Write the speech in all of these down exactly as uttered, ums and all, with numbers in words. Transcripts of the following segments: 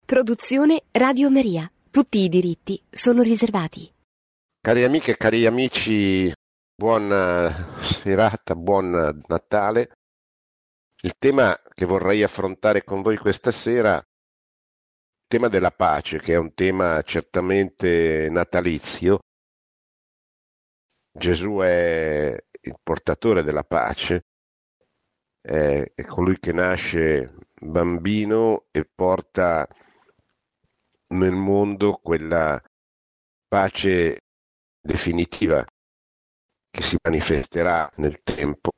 Produzione Radio Maria. Tutti i diritti sono riservati. Cari amiche e cari amici, buona serata, buon Natale. Il tema che vorrei affrontare con voi questa sera è il tema della pace, che è un tema certamente natalizio. Gesù è il portatore della pace, è, è colui che nasce bambino e porta nel mondo quella pace definitiva che si manifesterà nel tempo,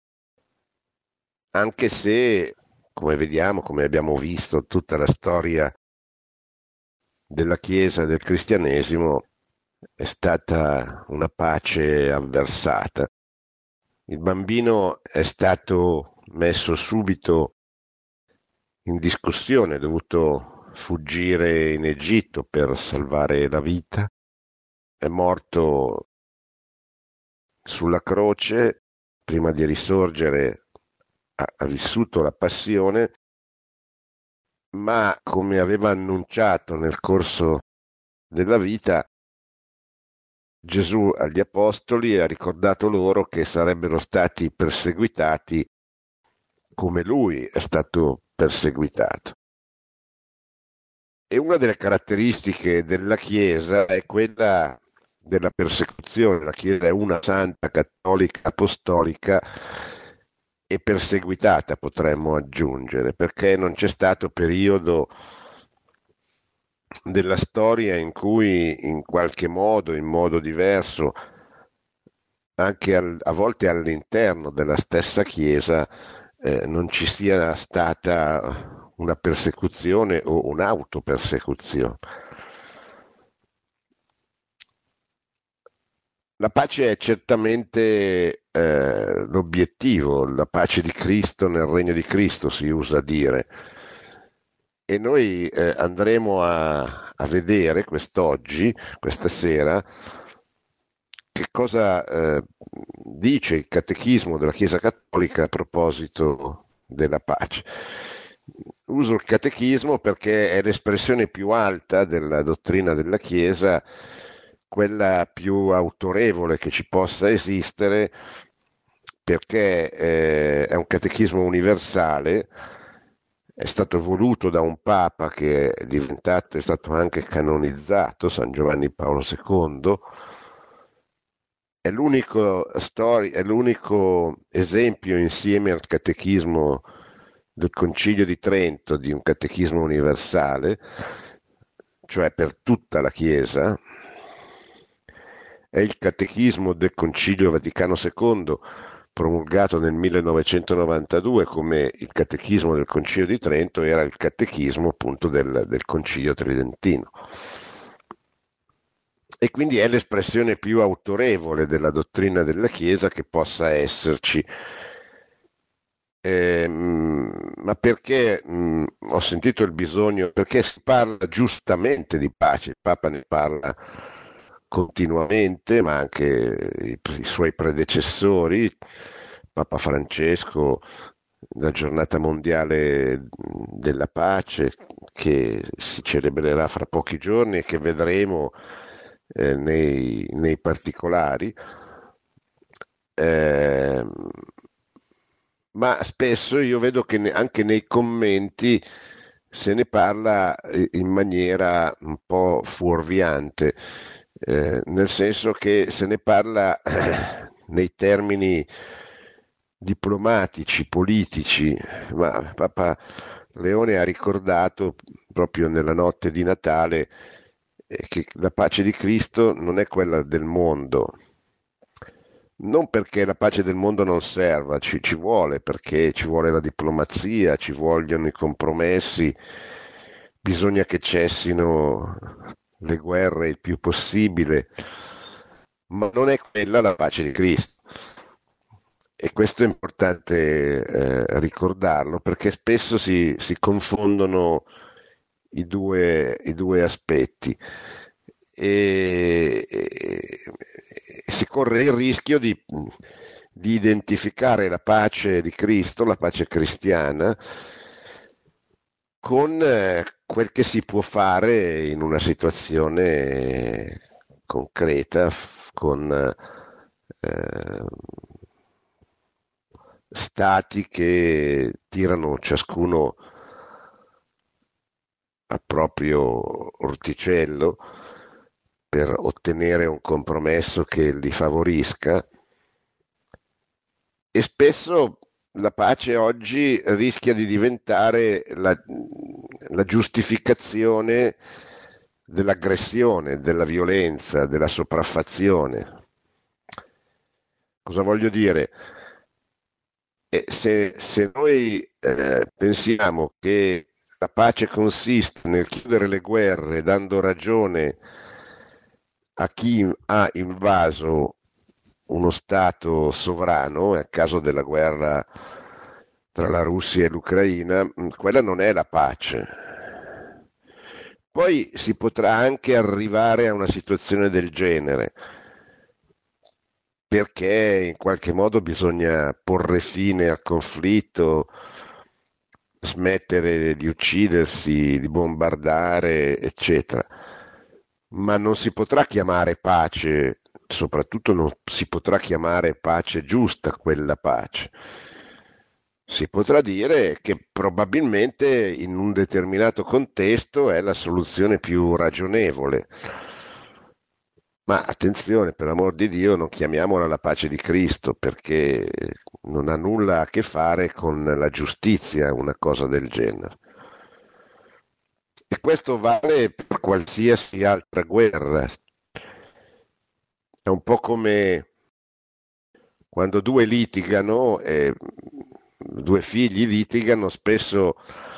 anche se, come vediamo, come abbiamo visto, tutta la storia della Chiesa e del cristianesimo è stata una pace avversata. Il bambino è stato messo subito in discussione, è dovuto fuggire in Egitto per salvare la vita, è morto sulla croce, prima di risorgere ha, ha vissuto la passione, ma come aveva annunciato nel corso della vita, Gesù agli apostoli ha ricordato loro che sarebbero stati perseguitati come lui è stato perseguitato. E una delle caratteristiche della Chiesa è quella della persecuzione. La Chiesa è una santa, cattolica, apostolica e perseguitata, potremmo aggiungere, perché non c'è stato periodo della storia in cui in qualche modo, in modo diverso, anche al, a volte all'interno della stessa Chiesa, eh, non ci sia stata una persecuzione o un'autopersecuzione. La pace è certamente eh, l'obiettivo, la pace di Cristo nel regno di Cristo, si usa dire. E noi eh, andremo a, a vedere quest'oggi, questa sera, che cosa eh, dice il Catechismo della Chiesa Cattolica a proposito della pace. Uso il Catechismo perché è l'espressione più alta della dottrina della Chiesa, quella più autorevole che ci possa esistere, perché eh, è un catechismo universale, è stato voluto da un Papa che è diventato, è stato anche canonizzato, San Giovanni Paolo secondo, è l'unico, story, è l'unico esempio insieme al catechismo del Concilio di Trento di un catechismo universale, cioè per tutta la Chiesa. È il catechismo del Concilio Vaticano secondo, promulgato nel millenovecentonovantadue, come il catechismo del Concilio di Trento era il catechismo appunto del, del Concilio Tridentino. E quindi è l'espressione più autorevole della dottrina della Chiesa che possa esserci. Eh, ma perché mh, ho sentito il bisogno, perché si parla giustamente di pace, il Papa ne parla continuamente, ma anche i, i suoi predecessori, Papa Francesco, la giornata mondiale della pace che si celebrerà fra pochi giorni e che vedremo eh, nei, nei particolari. Eh, ma spesso io vedo che ne, anche nei commenti se ne parla in maniera un po' fuorviante, eh, nel senso che se ne parla eh, nei termini diplomatici, politici, ma Papa Leone ha ricordato proprio nella notte di Natale eh, che la pace di Cristo non è quella del mondo. Non perché la pace del mondo non serva, ci, ci vuole, perché ci vuole la diplomazia, ci vogliono i compromessi, bisogna che cessino le guerre il più possibile, ma non è quella la pace di Cristo. E questo è importante eh, ricordarlo, perché spesso si, si confondono i due, i due aspetti. E, e si corre il rischio di, di identificare la pace di Cristo, la pace cristiana, con eh, quel che si può fare in una situazione concreta, f- con eh, stati che tirano ciascuno a proprio orticello per ottenere un compromesso che li favorisca, e spesso la pace oggi rischia di diventare la, la giustificazione dell'aggressione, della violenza, della sopraffazione. Cosa voglio dire? E se, se noi eh, pensiamo che la pace consiste nel chiudere le guerre dando ragione a chi ha invaso uno Stato sovrano, è a caso della guerra tra la Russia e l'Ucraina, quella non è la pace. Poi si potrà anche arrivare a una situazione del genere, perché in qualche modo bisogna porre fine al conflitto, smettere di uccidersi, di bombardare, eccetera. Ma non si potrà chiamare pace, soprattutto non si potrà chiamare pace giusta quella pace. Si potrà dire che probabilmente in un determinato contesto è la soluzione più ragionevole. Ma attenzione, per amor di Dio, non chiamiamola la pace di Cristo, perché non ha nulla a che fare con la giustizia, una cosa del genere. E questo vale per qualsiasi altra guerra. È un po' come quando due litigano, eh, due figli litigano, spesso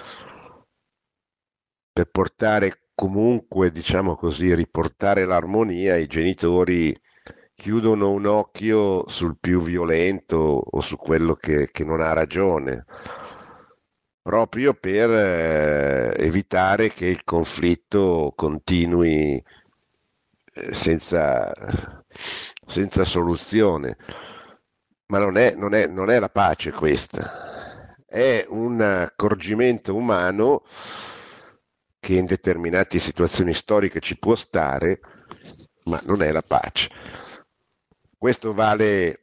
per portare comunque, diciamo così, riportare l'armonia, i genitori chiudono un occhio sul più violento o su quello che, che non ha ragione, proprio per eh, evitare che il conflitto continui eh, senza, senza soluzione. Ma non è, non è, non è la pace questa, è un accorgimento umano che in determinate situazioni storiche ci può stare, ma non è la pace. Questo vale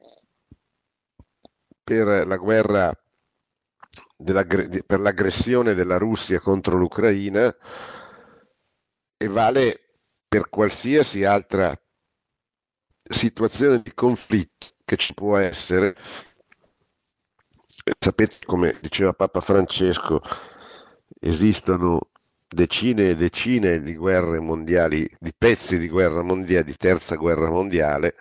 per la guerra della, per l'aggressione della Russia contro l'Ucraina e vale per qualsiasi altra situazione di conflitto che ci può essere. Sapete, come diceva Papa Francesco, esistono decine e decine di guerre mondiali, di pezzi di guerra mondiale, di terza guerra mondiale.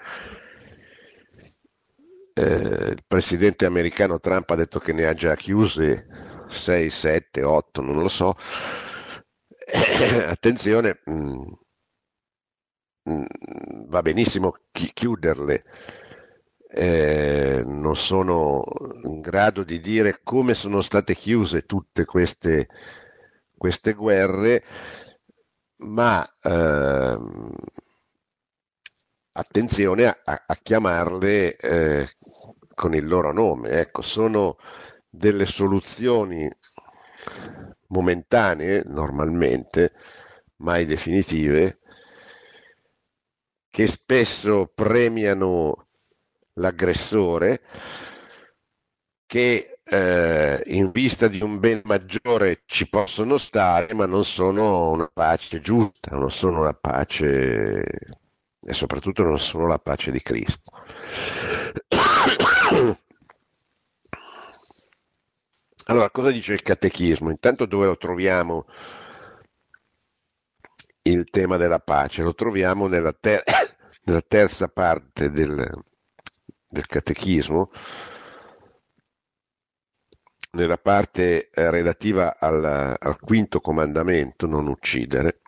Eh, il presidente americano Trump ha detto che ne ha già chiuse sei, sette, otto, non lo so. Eh, attenzione, mh, mh, va benissimo chi- chiuderle. Eh, non sono in grado di dire come sono state chiuse tutte queste, queste guerre, ma ehm, attenzione a, a chiamarle eh, con il loro nome. Ecco, sono delle soluzioni momentanee, normalmente, mai definitive, che spesso premiano l'aggressore, che eh, in vista di un ben maggiore ci possono stare, ma non sono una pace giusta, non sono una pace e soprattutto non sono la pace di Cristo. Allora, cosa dice il catechismo? Intanto dove lo troviamo il tema della pace? Lo troviamo nella, ter- nella terza parte del, del catechismo, nella parte eh, relativa al, al quinto comandamento, non uccidere,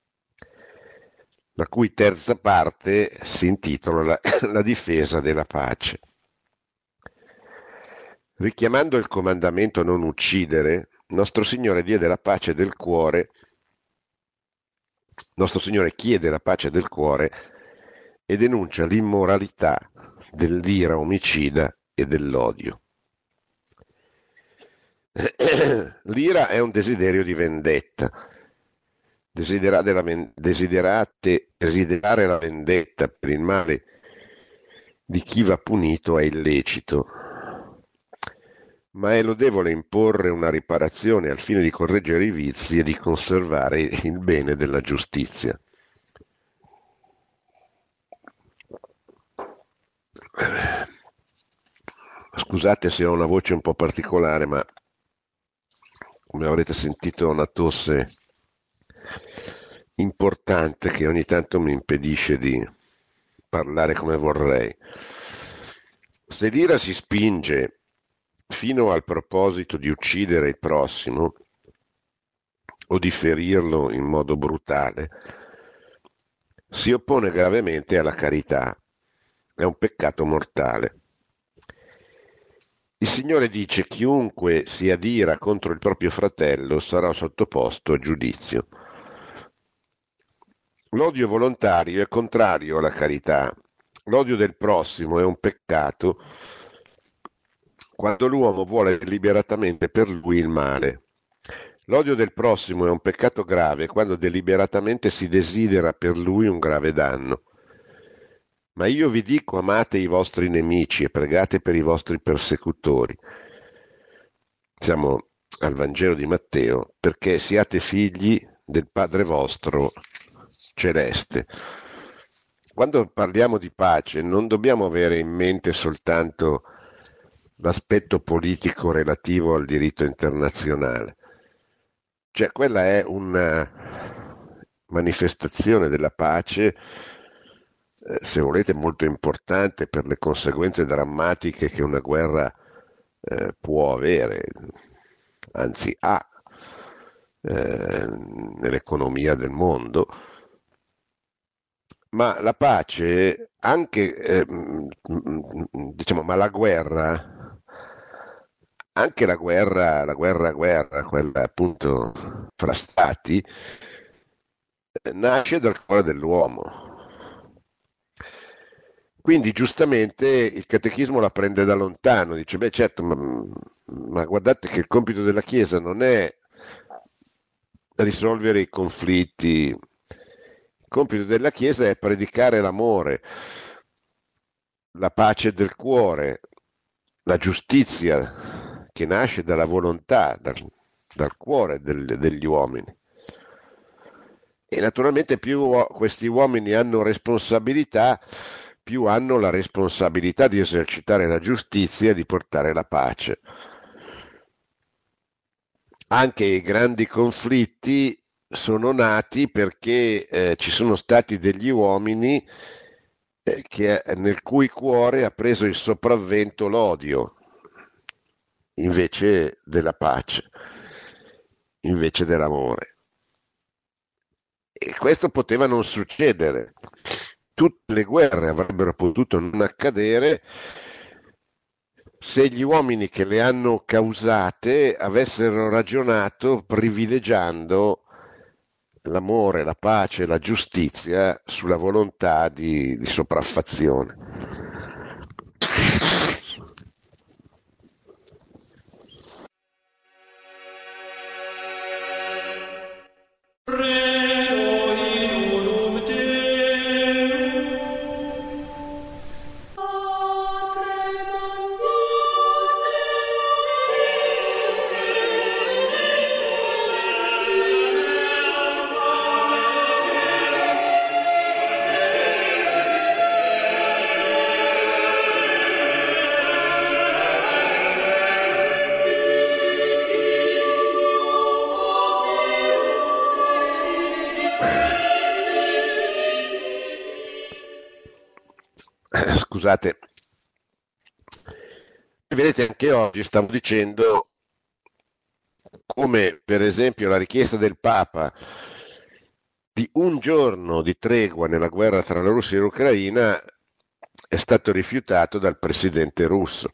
la cui terza parte si intitola La, la difesa della pace. Richiamando il comandamento non uccidere, nostro Signore diede la pace del cuore, nostro Signore chiede la pace del cuore e denuncia l'immoralità dell'ira omicida e dell'odio. L'ira è un desiderio di vendetta. Desidera- della ven- desiderate, desiderare la vendetta per il male di chi va punito è illecito, ma è lodevole imporre una riparazione al fine di correggere i vizi e di conservare il bene della giustizia. Scusate se ho una voce un po' particolare, ma come avrete sentito ho una tosse importante che ogni tanto mi impedisce di parlare come vorrei. Se l'ira si spinge fino al proposito di uccidere il prossimo o di ferirlo in modo brutale, si oppone gravemente alla carità, è un peccato mortale. Il Signore dice: chiunque si adira contro il proprio fratello sarà sottoposto a giudizio. L'odio volontario è contrario alla carità. L'odio del prossimo è un peccato quando l'uomo vuole deliberatamente per lui il male. L'odio del prossimo è un peccato grave quando deliberatamente si desidera per lui un grave danno. Ma io vi dico: amate i vostri nemici e pregate per i vostri persecutori. Siamo al Vangelo di Matteo, perché siate figli del Padre vostro celeste. Quando parliamo di pace non dobbiamo avere in mente soltanto l'aspetto politico relativo al diritto internazionale. Cioè, quella è una manifestazione della pace, eh, se volete, molto importante per le conseguenze drammatiche che una guerra eh, può avere, anzi ha, eh, nell'economia del mondo. Ma la pace, anche, eh, diciamo, ma la guerra, anche la guerra, la guerra, guerra, quella appunto fra stati, eh, nasce dal cuore dell'uomo. Quindi giustamente il catechismo la prende da lontano, dice: beh certo, ma, ma guardate che il compito della Chiesa non è risolvere i conflitti. Il compito della Chiesa è predicare l'amore, la pace del cuore, la giustizia che nasce dalla volontà, dal, dal cuore del, degli uomini. E naturalmente più questi uomini hanno responsabilità, più hanno la responsabilità di esercitare la giustizia e di portare la pace. Anche i grandi conflitti sono nati perché eh, ci sono stati degli uomini eh, che, nel cui cuore ha preso il sopravvento l'odio invece della pace, invece dell'amore. E questo poteva non succedere. Tutte le guerre avrebbero potuto non accadere se gli uomini che le hanno causate avessero ragionato privilegiando l'amore, la pace, la giustizia sulla volontà di, di sopraffazione. Scusate, vedete, anche oggi stavo dicendo come per esempio la richiesta del Papa di un giorno di tregua nella guerra tra la Russia e l'Ucraina è stato rifiutato dal presidente russo.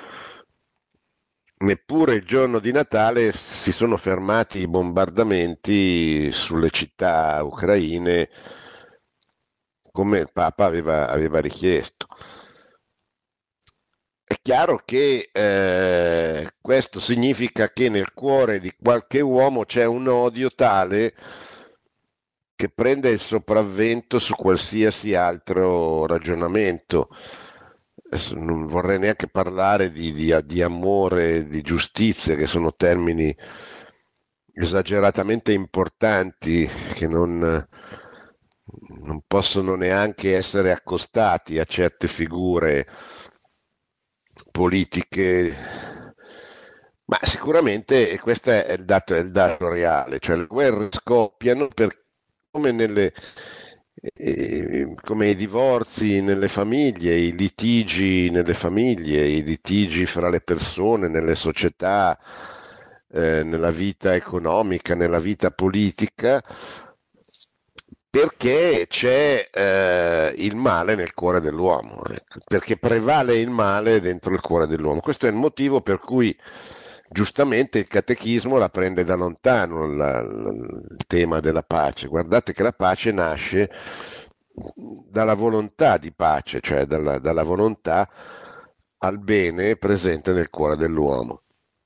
Neppure il giorno di Natale si sono fermati i bombardamenti sulle città ucraine come il Papa aveva, aveva richiesto. è chiaro che eh, questo significa che nel cuore di qualche uomo c'è un odio tale che prende il sopravvento su qualsiasi altro ragionamento. Adesso non vorrei neanche parlare di, di, di amore, di giustizia, che sono termini esageratamente importanti che non, non possono neanche essere accostati a certe figure politiche, ma sicuramente, e questo è il dato, è il dato reale, cioè le guerre scoppiano per, come nelle, eh, come i divorzi nelle famiglie, i litigi nelle famiglie, i litigi fra le persone, nelle società, eh, nella vita economica, nella vita politica, perché c'è eh, il male nel cuore dell'uomo, ecco, perché prevale il male dentro il cuore dell'uomo. Questo è il motivo per cui giustamente il catechismo la prende da lontano la, la, il tema della pace. Guardate che la pace nasce dalla volontà di pace, cioè dalla, dalla volontà al bene presente nel cuore dell'uomo.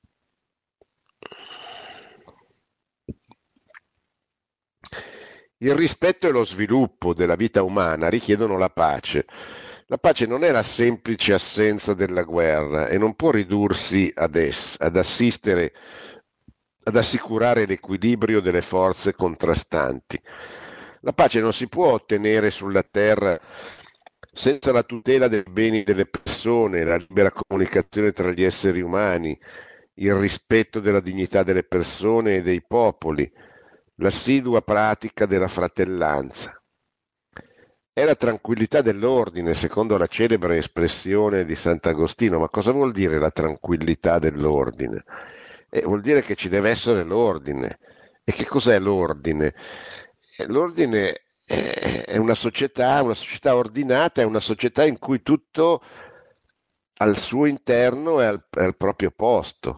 Il rispetto e lo sviluppo della vita umana richiedono la pace. La pace non è la semplice assenza della guerra e non può ridursi ad essa, ad assistere, ad assicurare l'equilibrio delle forze contrastanti. La pace non si può ottenere sulla terra senza la tutela dei beni delle persone, la libera comunicazione tra gli esseri umani, il rispetto della dignità delle persone e dei popoli, l'assidua pratica della fratellanza. È la tranquillità dell'ordine, secondo la celebre espressione di Sant'Agostino. Ma cosa vuol dire la tranquillità dell'ordine? Eh, vuol dire che ci deve essere l'ordine. E che cos'è l'ordine? Eh, l'ordine è una società, una società ordinata, è una società in cui tutto al suo interno è al, è al proprio posto.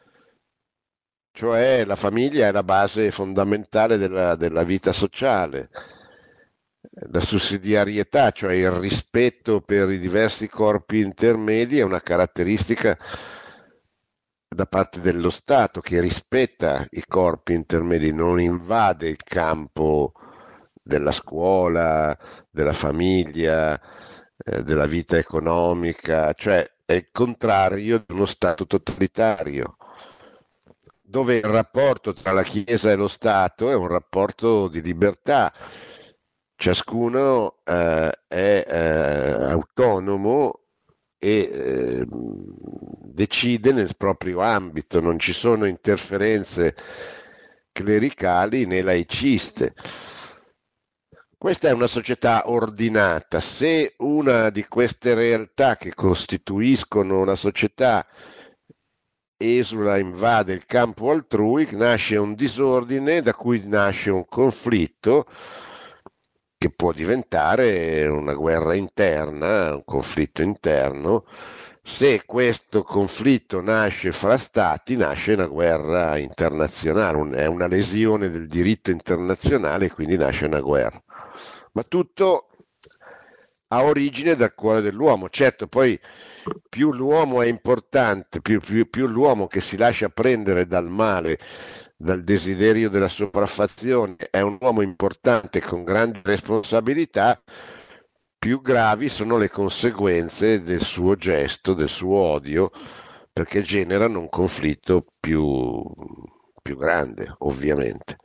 Cioè la famiglia è la base fondamentale della, della vita sociale, la sussidiarietà, cioè il rispetto per i diversi corpi intermedi, è una caratteristica da parte dello Stato che rispetta i corpi intermedi, non invade il campo della scuola, della famiglia, eh, della vita economica, cioè è il contrario di uno Stato totalitario, dove il rapporto tra la Chiesa e lo Stato è un rapporto di libertà. Ciascuno eh, è eh, autonomo e eh, decide nel proprio ambito, non ci sono interferenze clericali né laiciste. Questa è una società ordinata. Se una di queste realtà che costituiscono la società esula, invade il campo altrui, nasce un disordine da cui nasce un conflitto che può diventare una guerra interna, un conflitto interno. Se questo conflitto nasce fra stati, nasce una guerra internazionale, è una lesione del diritto internazionale e quindi nasce una guerra. Ma tutto ha origine dal cuore dell'uomo. Certo, poi più l'uomo è importante, più, più, più l'uomo che si lascia prendere dal male, dal desiderio della sopraffazione, è un uomo importante con grandi responsabilità, più gravi sono le conseguenze del suo gesto, del suo odio, perché generano un conflitto più, più grande, ovviamente.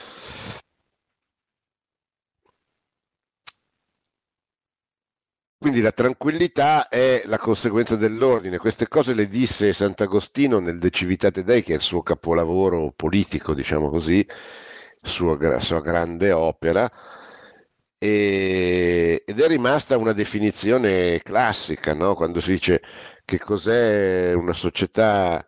Quindi la tranquillità è la conseguenza dell'ordine. Queste cose le disse Sant'Agostino nel De Civitate Dei, che è il suo capolavoro politico, diciamo così, sua, sua grande opera, e, ed è rimasta una definizione classica, no? Quando si dice che cos'è una società.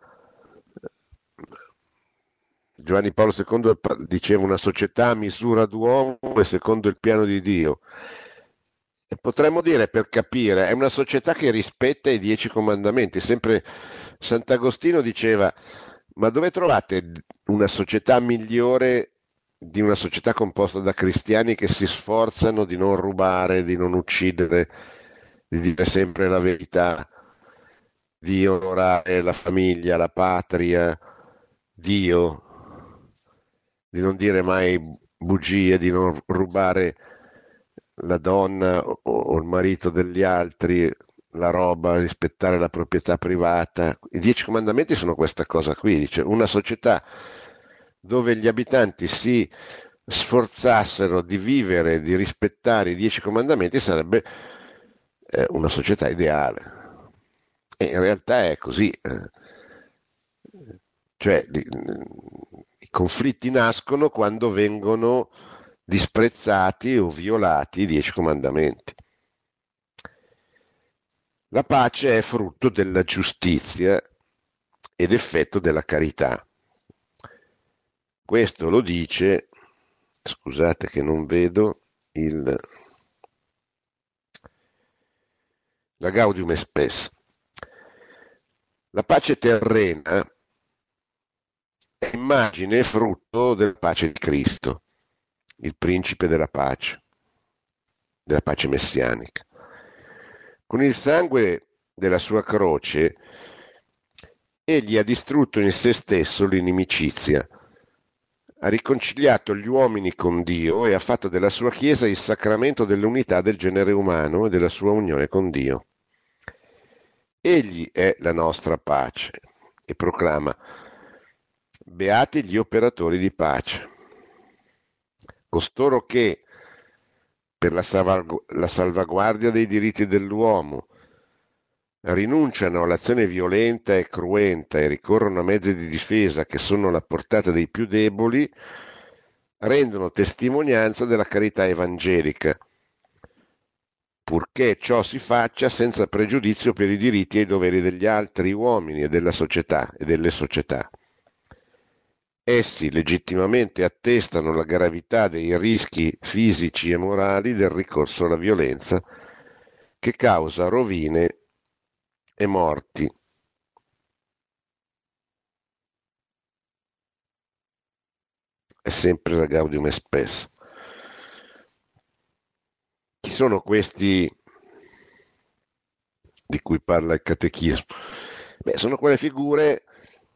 Giovanni Paolo secondo diceva una società a misura d'uomo e secondo il piano di Dio. E potremmo dire, per capire, è una società che rispetta i dieci comandamenti. Sempre Sant'Agostino diceva, ma dove trovate una società migliore di una società composta da cristiani che si sforzano di non rubare, di non uccidere, di dire sempre la verità? di onorare la famiglia, la patria, Dio, di non dire mai bugie, di non rubare la donna o, o il marito degli altri, la roba, rispettare la proprietà privata. I dieci comandamenti sono questa cosa qui, dice una società dove gli abitanti si sforzassero di vivere, di rispettare i dieci comandamenti sarebbe eh, una società ideale. E in realtà è così. eh. Cioè, li- i conflitti nascono quando vengono disprezzati o violati i dieci comandamenti. La pace è frutto della giustizia ed effetto della carità. Questo lo dice, scusate che non vedo il, la Gaudium et Spes. La pace terrena è immagine e frutto della pace di Cristo, il principe della pace, della pace messianica. Con il sangue della sua croce, egli ha distrutto in se stesso l'inimicizia, ha riconciliato gli uomini con Dio e ha fatto della sua Chiesa il sacramento dell'unità del genere umano e della sua unione con Dio. Egli è la nostra pace e proclama: beati gli operatori di pace, costoro che, per la, salvagu- la salvaguardia dei diritti dell'uomo, rinunciano all'azione violenta e cruenta e ricorrono a mezzi di difesa che sono alla portata dei più deboli, rendono testimonianza della carità evangelica, purché ciò si faccia senza pregiudizio per i diritti e i doveri degli altri uomini e della società e delle società. Essi legittimamente attestano la gravità dei rischi fisici e morali del ricorso alla violenza che causa rovine e morti. È sempre la Gaudium et Spes. Chi sono questi di cui parla il catechismo? Beh, sono quelle figure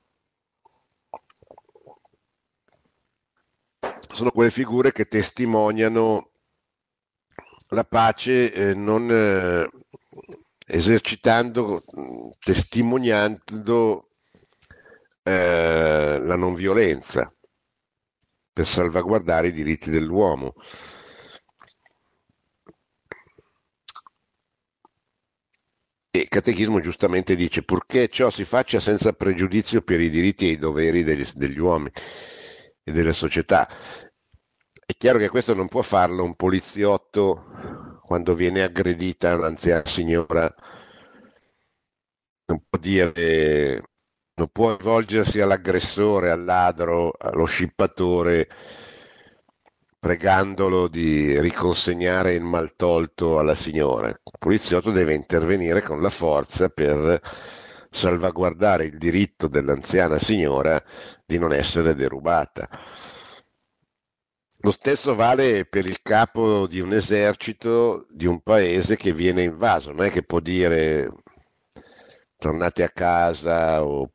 sono quelle figure che testimoniano la pace eh, non eh, esercitando, testimoniando eh, la non violenza per salvaguardare i diritti dell'uomo. E il Catechismo giustamente dice: purché ciò si faccia senza pregiudizio per i diritti e i doveri degli, degli uomini e delle società. È chiaro che questo non può farlo un poliziotto quando viene aggredita un'anziana signora, non può dire, non può rivolgersi all'aggressore, al ladro, allo scippatore, pregandolo di riconsegnare il maltolto alla signora. Il poliziotto deve intervenire con la forza per salvaguardare il diritto dell'anziana signora di non essere derubata. Lo stesso vale per il capo di un esercito di un paese che viene invaso, non è che può dire tornate a casa o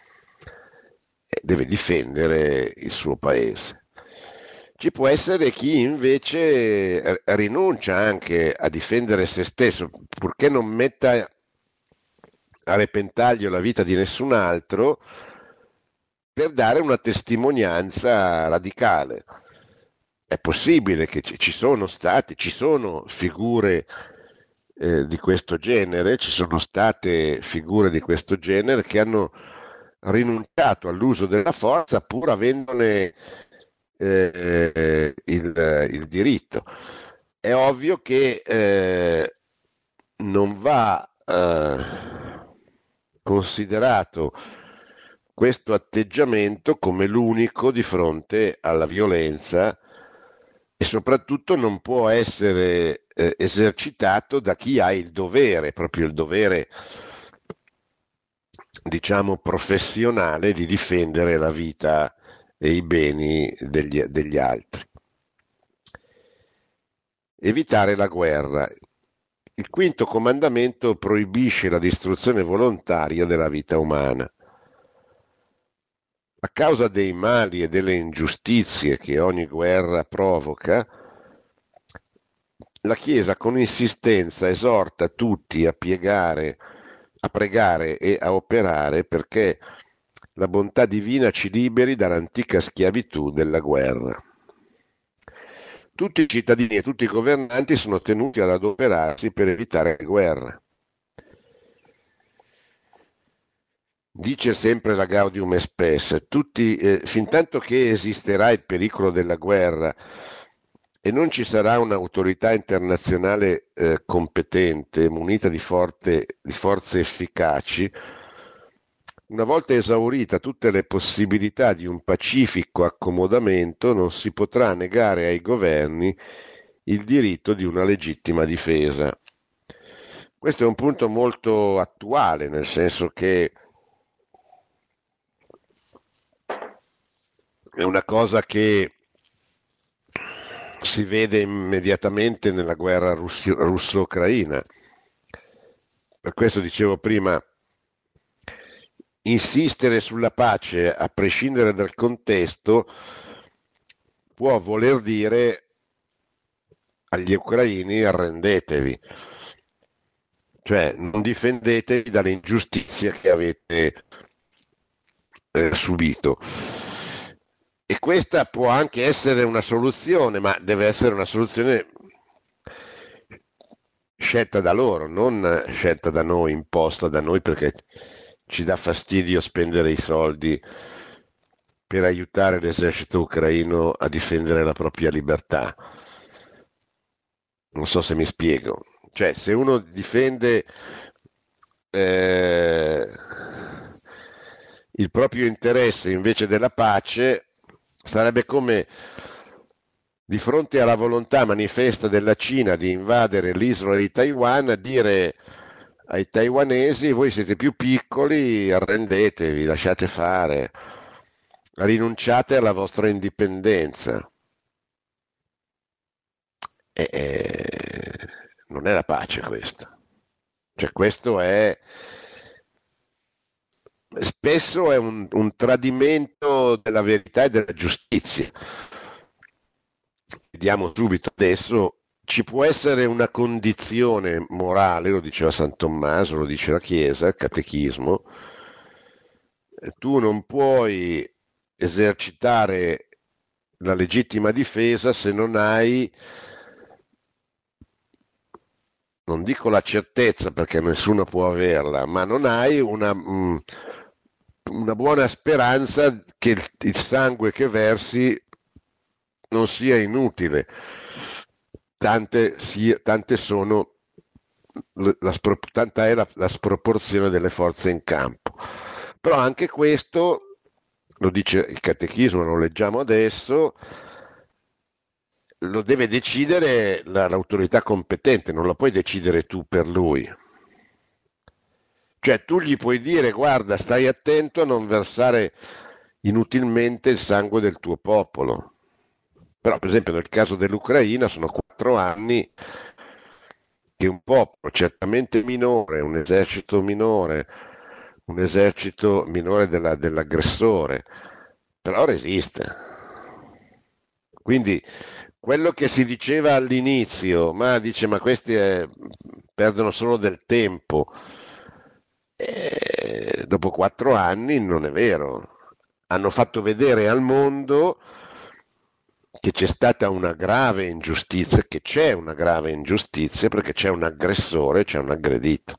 deve difendere il suo paese. Ci può essere chi invece rinuncia anche a difendere se stesso, purché non metta a repentaglio la vita di nessun altro, per dare una testimonianza radicale. È possibile che ci sono stati, ci sono figure eh, di questo genere, ci sono state figure di questo genere che hanno rinunciato all'uso della forza pur avendone eh, il, il diritto. È ovvio che eh, non va eh, considerato questo atteggiamento come l'unico di fronte alla violenza e soprattutto non può essere eh, esercitato da chi ha il dovere, proprio il dovere, diciamo, professionale di difendere la vita e i beni degli, degli altri. Evitare la guerra. Il quinto comandamento proibisce la distruzione volontaria della vita umana. A causa dei mali e delle ingiustizie che ogni guerra provoca, la Chiesa con insistenza esorta tutti a piegare, a pregare e a operare perché la bontà divina ci liberi dall'antica schiavitù della guerra. Tutti i cittadini e tutti i governanti sono tenuti ad adoperarsi per evitare le guerre. Dice sempre la Gaudium et Spes, tutti, eh, fintanto che esisterà il pericolo della guerra e non ci sarà un'autorità internazionale eh, competente, munita di, forte, di forze efficaci, una volta esaurita tutte le possibilità di un pacifico accomodamento, non si potrà negare ai governi il diritto di una legittima difesa. Questo è un punto molto attuale, nel senso che è una cosa che si vede immediatamente nella guerra russi- russo-ucraina. Per questo dicevo prima, insistere sulla pace a prescindere dal contesto può voler dire agli ucraini arrendetevi, cioè non difendetevi dalle ingiustizie che avete eh, subito. E questa può anche essere una soluzione, ma deve essere una soluzione scelta da loro, non scelta da noi, imposta da noi, perché ci dà fastidio spendere i soldi per aiutare l'esercito ucraino a difendere la propria libertà. Non so se mi spiego. Cioè, se uno difende eh, il proprio interesse invece della pace, sarebbe come di fronte alla volontà manifesta della Cina di invadere l'isola di Taiwan dire ai taiwanesi voi siete più piccoli, arrendetevi, lasciate fare, rinunciate alla vostra indipendenza. E, e, non è la pace questa. Cioè questo è spesso è un, un tradimento della verità e della giustizia. Vediamo subito adesso, ci può essere una condizione morale, lo diceva San Tommaso, lo dice la Chiesa, il Catechismo, tu non puoi esercitare la legittima difesa se non hai, non dico la certezza perché nessuno può averla, ma non hai una, una buona speranza che il, il sangue che versi non sia inutile. Tante, sia, tante sono la, tanta è la, la sproporzione delle forze in campo. Però anche questo, lo dice il Catechismo, lo leggiamo adesso, lo deve decidere la, l'autorità competente, non lo puoi decidere tu per lui. Cioè tu gli puoi dire guarda, stai attento a non versare inutilmente il sangue del tuo popolo. Però per esempio nel caso dell'Ucraina sono quattro anni che un popolo certamente minore, un esercito minore, un esercito minore della, dell'aggressore, però resiste. Quindi quello che si diceva all'inizio, ma dice ma questi eh, perdono solo del tempo, e dopo quattro anni non è vero. Hanno fatto vedere al mondo che c'è stata una grave ingiustizia, che c'è una grave ingiustizia perché c'è un aggressore, c'è un aggredito.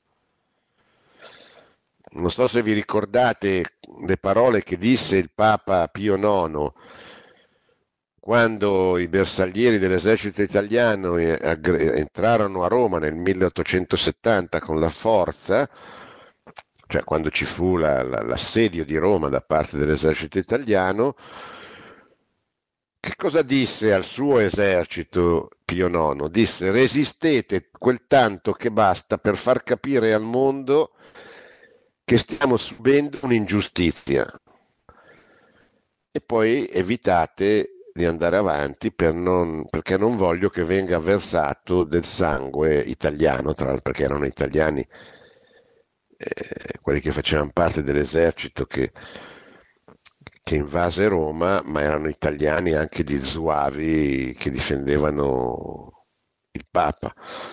Non so se vi ricordate le parole che disse il Papa Pio nono quando i bersaglieri dell'esercito italiano entrarono a Roma nel milleottocentosettanta con la forza, cioè quando ci fu la, la, l'assedio di Roma da parte dell'esercito italiano. Che cosa disse al suo esercito Pio nono? Disse resistete quel tanto che basta per far capire al mondo che stiamo subendo un'ingiustizia e poi evitate di andare avanti per non, perché non voglio che venga versato del sangue italiano, tra l'altro perché erano italiani, eh, quelli che facevano parte dell'esercito che, che invase Roma, ma erano italiani anche gli zuavi che difendevano il Papa.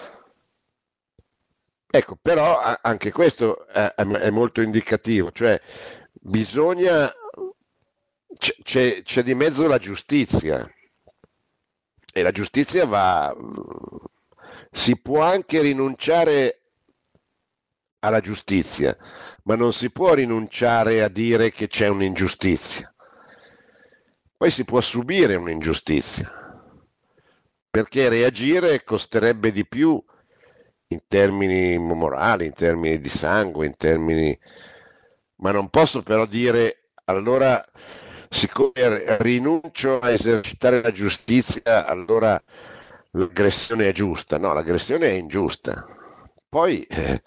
Ecco, però a- anche questo è, è- è molto indicativo, cioè bisogna, c'è, c'è- c'è di mezzo la giustizia e la giustizia va, si può anche rinunciare alla giustizia, ma non si può rinunciare a dire che c'è un'ingiustizia. Poi si può subire un'ingiustizia, perché reagire costerebbe di più in termini morali, in termini di sangue, in termini... Ma non posso però dire, allora, siccome rinuncio a esercitare la giustizia, allora l'aggressione è giusta. No, l'aggressione è ingiusta. Poi eh,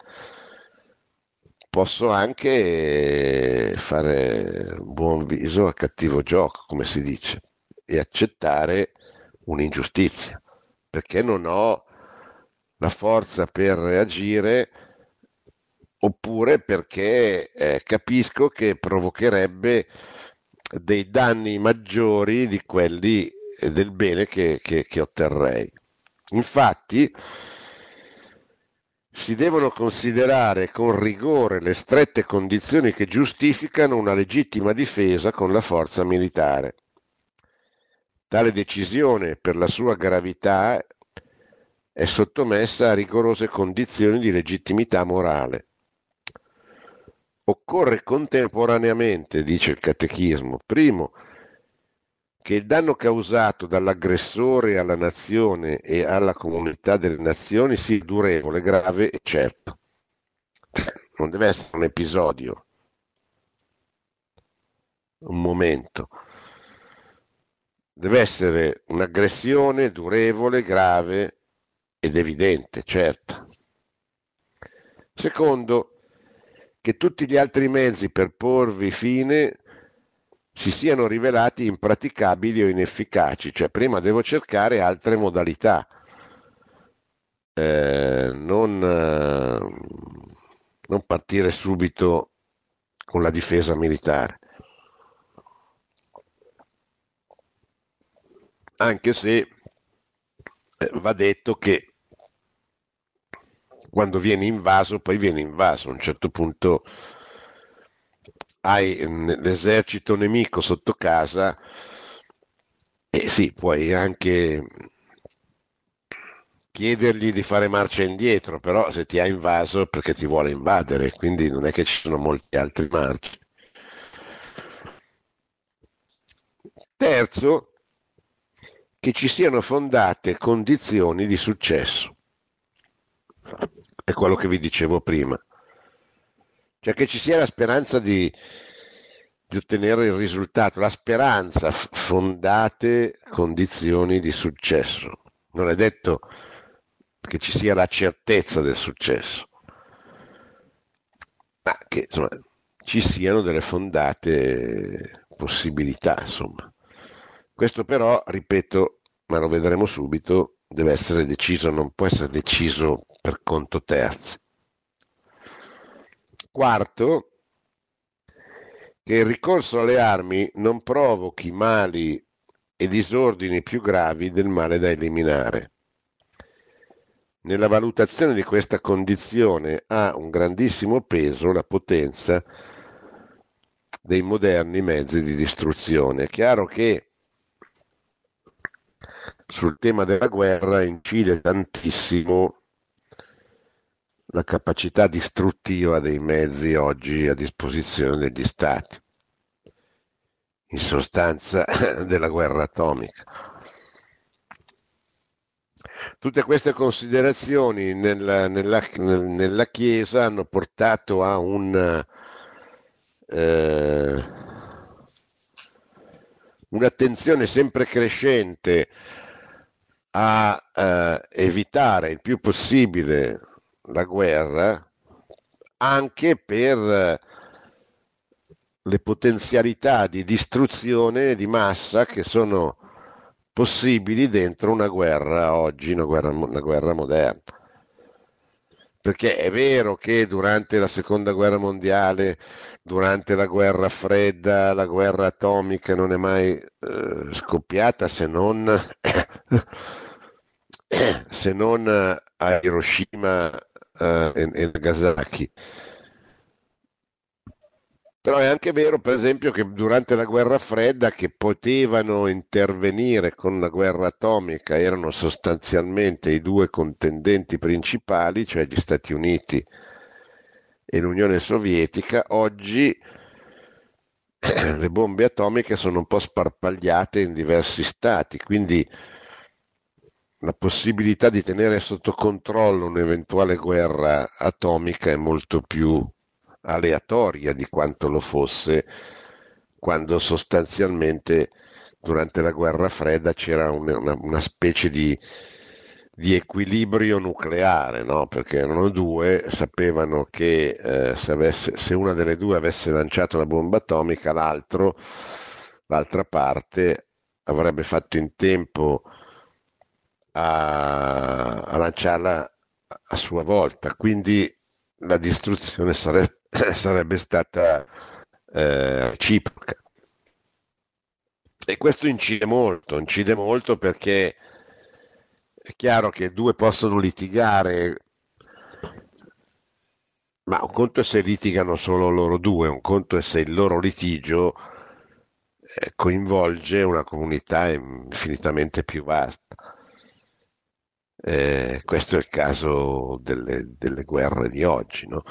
posso anche fare buon viso a cattivo gioco, come si dice, e accettare un'ingiustizia, perché non ho la forza per reagire oppure perché eh, capisco che provocherebbe dei danni maggiori di quelli eh, del bene che, che, che otterrei. Infatti, si devono considerare con rigore le strette condizioni che giustificano una legittima difesa con la forza militare. Tale decisione, per la sua gravità, è sottomessa a rigorose condizioni di legittimità morale. Occorre contemporaneamente, dice il Catechismo, primo, che il danno causato dall'aggressore alla nazione e alla comunità delle nazioni sia durevole, grave e certo. Non deve essere un episodio, un momento. Deve essere un'aggressione durevole, grave ed evidente, certa. Secondo, che tutti gli altri mezzi per porvi fine si siano rivelati impraticabili o inefficaci, cioè prima devo cercare altre modalità, eh, non, eh, non partire subito con la difesa militare. Anche se eh, va detto che quando viene invaso, poi viene invaso, a un certo punto hai l'esercito nemico sotto casa e sì, puoi anche chiedergli di fare marcia indietro, però se ti ha invaso è perché ti vuole invadere, quindi non è che ci sono molti altri marci. Terzo, che ci siano fondate condizioni di successo. È quello che vi dicevo prima. Cioè che ci sia la speranza di, di ottenere il risultato, la speranza, fondate condizioni di successo. Non è detto che ci sia la certezza del successo, ma che insomma, ci siano delle fondate possibilità, insomma. Questo però, ripeto, ma lo vedremo subito, deve essere deciso, non può essere deciso per conto terzi. Quarto, che il ricorso alle armi non provochi mali e disordini più gravi del male da eliminare. Nella valutazione di questa condizione ha un grandissimo peso la potenza dei moderni mezzi di distruzione. È chiaro che sul tema della guerra incide tantissimo la capacità distruttiva dei mezzi oggi a disposizione degli stati, in sostanza della guerra atomica. Tutte queste considerazioni nella, nella, nella Chiesa hanno portato a un, eh, un'attenzione sempre crescente a eh, evitare il più possibile la guerra, anche per le potenzialità di distruzione di massa che sono possibili dentro una guerra oggi, una guerra, una guerra moderna. Perché è vero che durante la seconda guerra mondiale, durante la guerra fredda, la guerra atomica non è mai eh, scoppiata se non, se non a Hiroshima eh, e, e Nagasaki. Però è anche vero, per esempio, che durante la guerra fredda che potevano intervenire con la guerra atomica erano sostanzialmente i due contendenti principali, cioè gli Stati Uniti e l'Unione Sovietica. Oggi le bombe atomiche sono un po' sparpagliate in diversi stati, quindi la possibilità di tenere sotto controllo un'eventuale guerra atomica è molto più aleatoria di quanto lo fosse quando sostanzialmente durante la guerra fredda c'era una, una, una specie di, di equilibrio nucleare, no? Perché erano due, sapevano che eh, se, avesse, se una delle due avesse lanciato la bomba atomica, l'altro, l'altra parte avrebbe fatto in tempo a, a lanciarla a sua volta, quindi la distruzione sarebbe, sarebbe stata eh, reciproca. E questo incide molto, incide molto perché è chiaro che due possono litigare, ma un conto è se litigano solo loro due, un conto è se il loro litigio eh, coinvolge una comunità infinitamente più vasta. Eh, questo è il caso delle, delle guerre di oggi, no?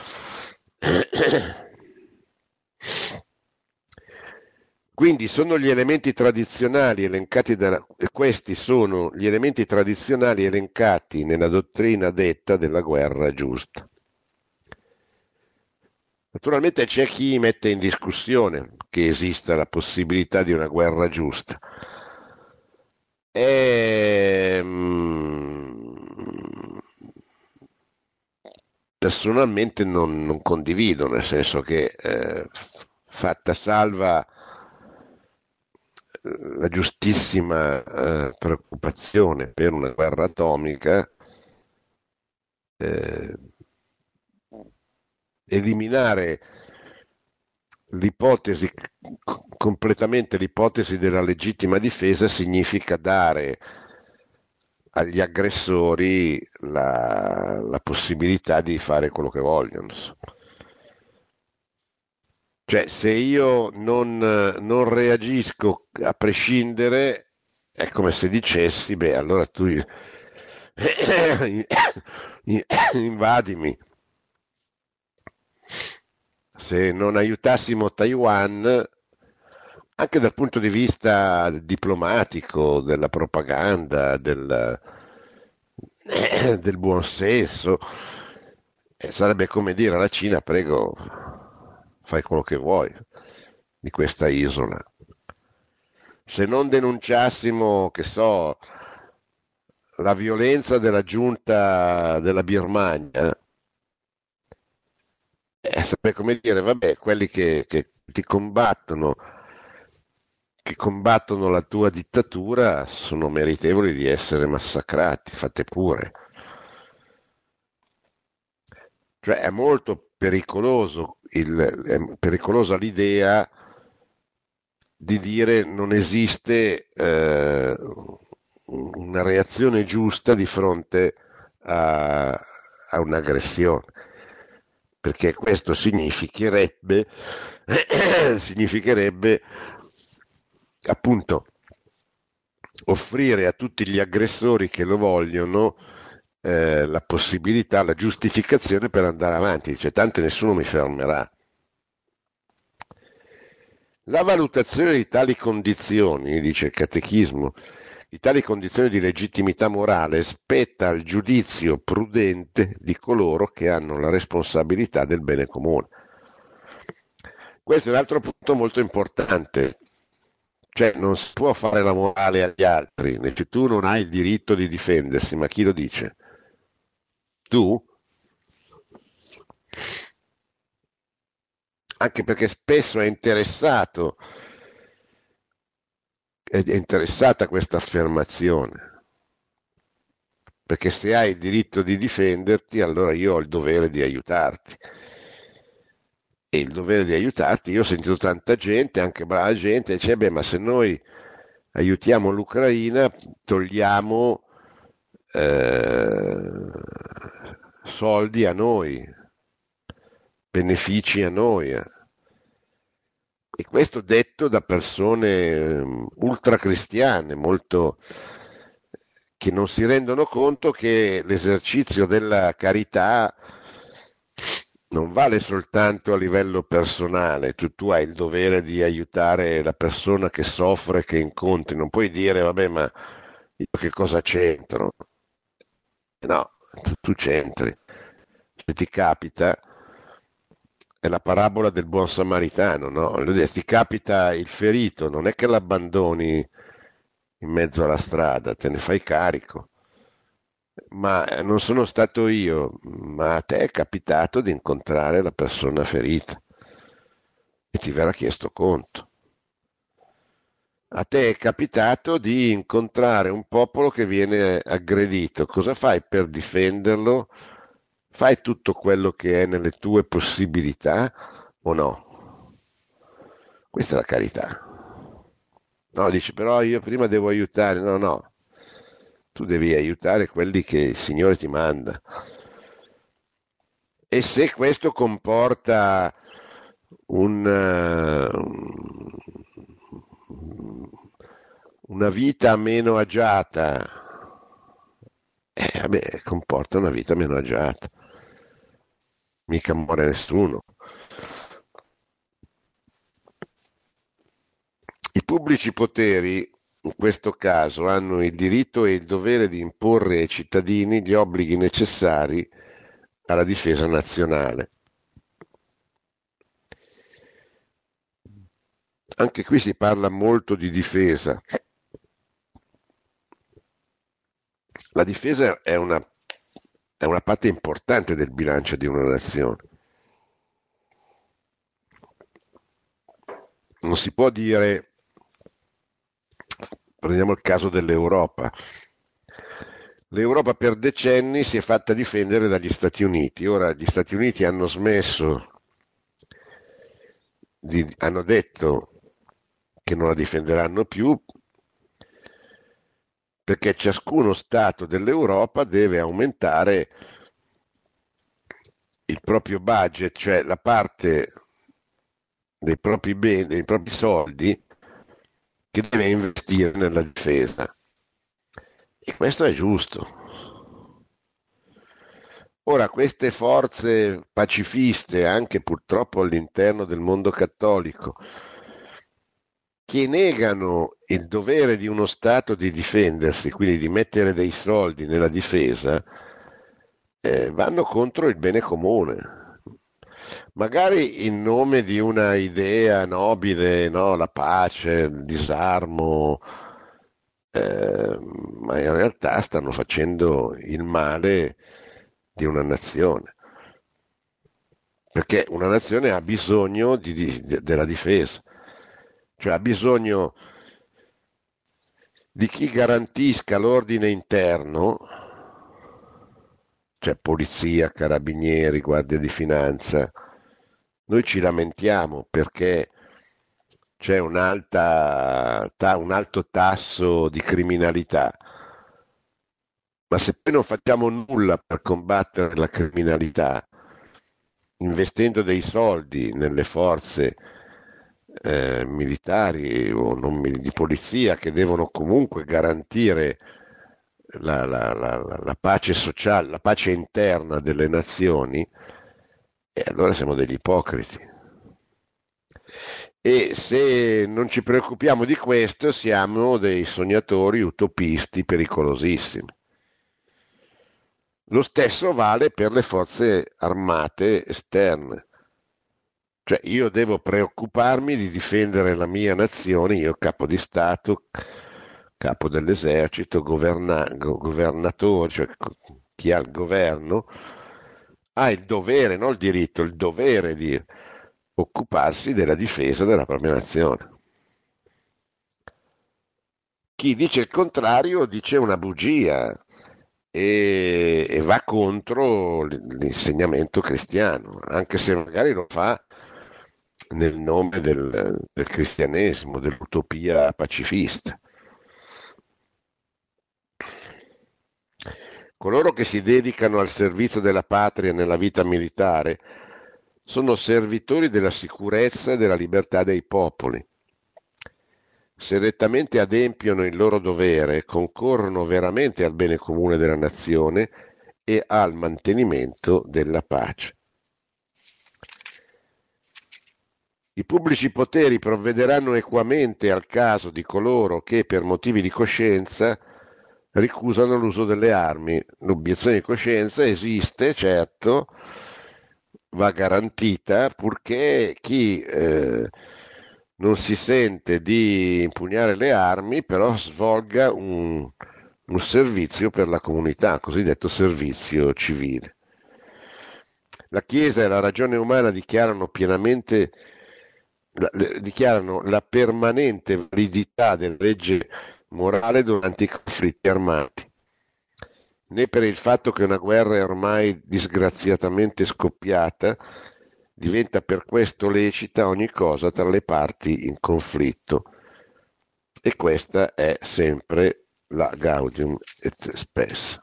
Quindi sono gli elementi tradizionali elencati dalla, questi sono gli elementi tradizionali elencati nella dottrina detta della guerra giusta. Naturalmente c'è chi mette in discussione che esista la possibilità di una guerra giusta. E, personalmente non, non condivido, nel senso che eh, fatta salva la giustissima eh, preoccupazione per una guerra atomica, eh, eliminare l'ipotesi, completamente l'ipotesi della legittima difesa significa dare agli aggressori la, la possibilità di fare quello che vogliono. Cioè, se io non, non reagisco a prescindere, è come se dicessi, beh, allora tu invadimi. Se non aiutassimo Taiwan, anche dal punto di vista diplomatico, della propaganda, del, del buon senso, eh, sarebbe come dire alla Cina, prego, fai quello che vuoi di questa isola. Se non denunciassimo, che so, la violenza della giunta della Birmania, eh, sarebbe come dire, vabbè, quelli che, che ti combattono, che combattono la tua dittatura sono meritevoli di essere massacrati, fate pure. Cioè è molto pericoloso il, è pericolosa l'idea di dire non esiste eh, una reazione giusta di fronte a, a un'aggressione, perché questo significherebbe, significherebbe appunto offrire a tutti gli aggressori che lo vogliono eh, la possibilità, la giustificazione per andare avanti, dice tanto nessuno mi fermerà. La valutazione di tali condizioni, dice il Catechismo, di tali condizioni di legittimità morale spetta al giudizio prudente di coloro che hanno la responsabilità del bene comune. Questo è un altro punto molto importante, cioè non si può fare la morale agli altri, se tu non hai il diritto di difendersi, ma chi lo dice? Tu? Anche perché spesso è interessato è interessata a questa affermazione, perché se hai il diritto di difenderti, allora io ho il dovere di aiutarti. E il dovere di aiutarti, io ho sentito tanta gente, anche brava gente, dice, beh, ma se noi aiutiamo l'Ucraina, togliamo eh, soldi a noi, benefici a noi. eh. E questo detto da persone um, ultracristiane, molto che non si rendono conto che l'esercizio della carità non vale soltanto a livello personale, tu, tu hai il dovere di aiutare la persona che soffre, che incontri, non puoi dire, vabbè, ma io che cosa c'entro? No, tu, tu c'entri. Se ti capita, è la parabola del buon samaritano, no? Lui dice, ti capita il ferito, non è che l'abbandoni in mezzo alla strada, te ne fai carico. Ma non sono stato io, ma a te è capitato di incontrare la persona ferita e ti verrà chiesto conto. A te è capitato di incontrare un popolo che viene aggredito. Cosa fai per difenderlo? Fai tutto quello che è nelle tue possibilità o no? Questa è la carità. No, dici però io prima devo aiutare. No, no. Tu devi aiutare quelli che il Signore ti manda. E se questo comporta un, uh, una vita meno agiata, eh, vabbè, comporta una vita meno agiata. Mica muore nessuno. I pubblici poteri, in questo caso, hanno il diritto e il dovere di imporre ai cittadini gli obblighi necessari alla difesa nazionale. Anche qui si parla molto di difesa. La difesa è una, è una parte importante del bilancio di una nazione. Non si può dire, prendiamo il caso dell'Europa. L'Europa per decenni si è fatta difendere dagli Stati Uniti. Ora gli Stati Uniti hanno smesso, di, hanno detto che non la difenderanno più perché ciascuno Stato dell'Europa deve aumentare il proprio budget, cioè la parte dei propri beni, dei propri soldi che deve investire nella difesa. E questo è giusto. Ora, queste forze pacifiste, anche purtroppo all'interno del mondo cattolico, che negano il dovere di uno Stato di difendersi, quindi di mettere dei soldi nella difesa, eh, vanno contro il bene comune. Magari in nome di una idea nobile, no? La pace, il disarmo, eh, ma in realtà stanno facendo il male di una nazione, perché una nazione ha bisogno di, di, della difesa, cioè ha bisogno di chi garantisca l'ordine interno, cioè polizia, carabinieri, guardia di finanza. Noi ci lamentiamo perché c'è un'alta, ta, un alto tasso di criminalità, ma se poi non facciamo nulla per combattere la criminalità, investendo dei soldi nelle forze eh, militari o non, di polizia che devono comunque garantire la, la, la, la pace sociale, la pace interna delle nazioni, e allora siamo degli ipocriti. E se non ci preoccupiamo di questo, siamo dei sognatori utopisti pericolosissimi. Lo stesso vale per le forze armate esterne. Cioè io devo preoccuparmi di difendere la mia nazione, io capo di Stato, capo dell'esercito, governa- governatore, cioè chi ha il governo, ha il dovere, non il diritto, il dovere di occuparsi della difesa della propria nazione. chi dice il contrario dice una bugia e, e va contro l'insegnamento cristiano, anche se magari lo fa nel nome del, del cristianesimo, dell'utopia pacifista. Coloro che si dedicano al servizio della patria nella vita militare sono servitori della sicurezza e della libertà dei popoli. Se rettamente adempiono il loro dovere, concorrono veramente al bene comune della nazione e al mantenimento della pace. I pubblici poteri provvederanno equamente al caso di coloro che, per motivi di coscienza, ricusano l'uso delle armi. L'obiezione di coscienza esiste, certo, va garantita, purché chi eh, non si sente di impugnare le armi, però svolga un, un servizio per la comunità, cosiddetto servizio civile. La Chiesa e la ragione umana dichiarano pienamente la, dichiarano la permanente validità della legge morale durante i conflitti armati, né per il fatto che una guerra è ormai disgraziatamente scoppiata, diventa per questo lecita ogni cosa tra le parti in conflitto. E questa è sempre la Gaudium et Spes.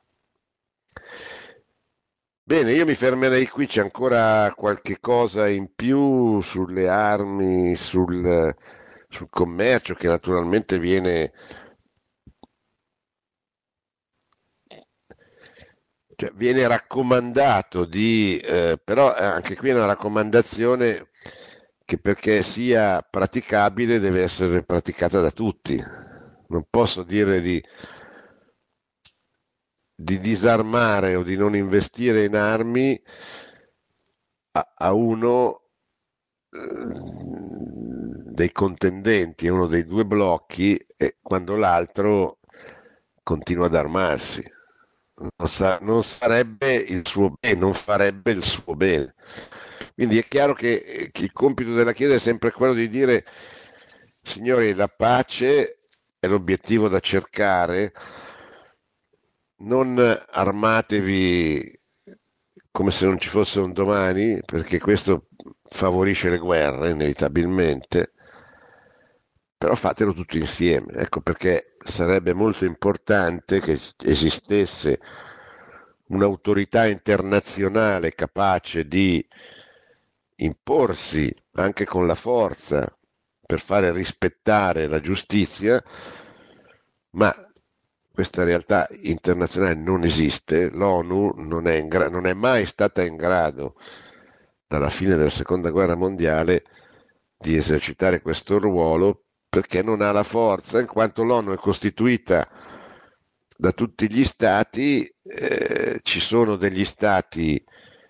Bene, io mi fermerei qui, c'è ancora qualche cosa in più sulle armi, sul, sul commercio che naturalmente viene, cioè viene raccomandato di, eh, però anche qui è una raccomandazione che perché sia praticabile deve essere praticata da tutti. Non posso dire di di disarmare o di non investire in armi a, a uno eh, dei contendenti, a uno dei due blocchi, e quando l'altro continua ad armarsi. Non, sa, non sarebbe il suo bene, non farebbe il suo bene. Quindi è chiaro che, che il compito della Chiesa è sempre quello di dire, signori, la pace è l'obiettivo da cercare, non armatevi come se non ci fosse un domani, perché questo favorisce le guerre inevitabilmente, però fatelo tutti insieme. Ecco perché sarebbe molto importante che esistesse un'autorità internazionale capace di imporsi anche con la forza per fare rispettare la giustizia, ma questa realtà internazionale non esiste, l'ONU non è, in gra- non è mai stata in grado, dalla fine della seconda guerra mondiale, di esercitare questo ruolo perché non ha la forza, in quanto l'ONU è costituita da tutti gli stati, eh, ci sono degli stati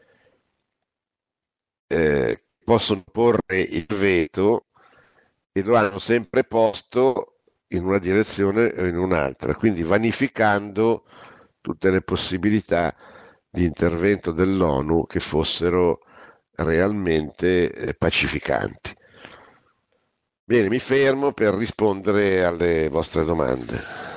eh, possono porre il veto e lo hanno sempre posto in una direzione o in un'altra, quindi vanificando tutte le possibilità di intervento dell'ONU che fossero realmente eh, pacificanti. Bene, mi fermo per rispondere alle vostre domande.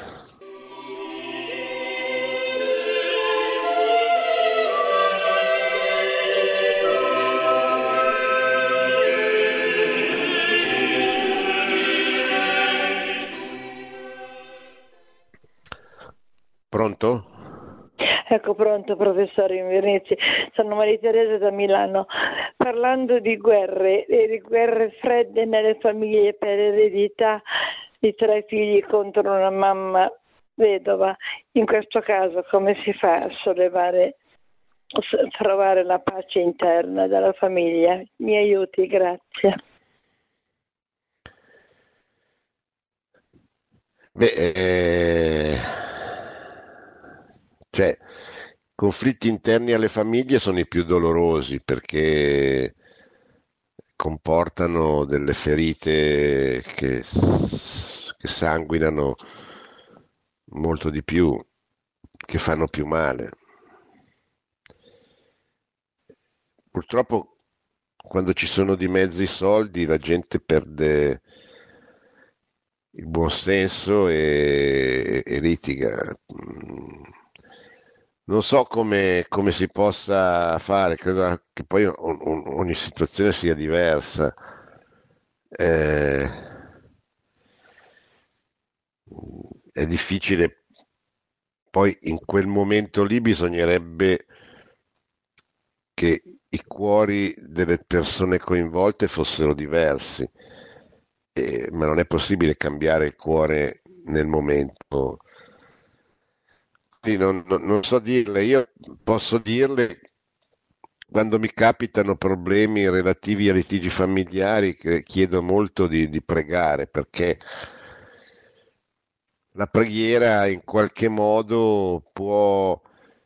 Pronto? Ecco, pronto professore Invernizzi, sono Maria Teresa da Milano. Parlando di guerre e di guerre fredde nelle famiglie per eredità di tre figli contro una mamma vedova, in questo caso come si fa a sollevare, a trovare la pace interna della famiglia? Mi aiuti, grazie. Beh, eh, cioè, conflitti interni alle famiglie sono i più dolorosi perché comportano delle ferite che, che sanguinano molto di più, che fanno più male. Purtroppo quando ci sono di mezzo i soldi la gente perde, il buon senso e, e litiga. Non so come, come si possa fare, credo che poi o- o- ogni situazione sia diversa. Eh, è difficile, poi in quel momento lì bisognerebbe che i cuori delle persone coinvolte fossero diversi, eh, ma non è possibile cambiare il cuore nel momento. Quindi non, non- non so dirle, io posso dirle quando mi capitano problemi relativi a litigi familiari che chiedo molto di, di pregare perché la preghiera in qualche modo può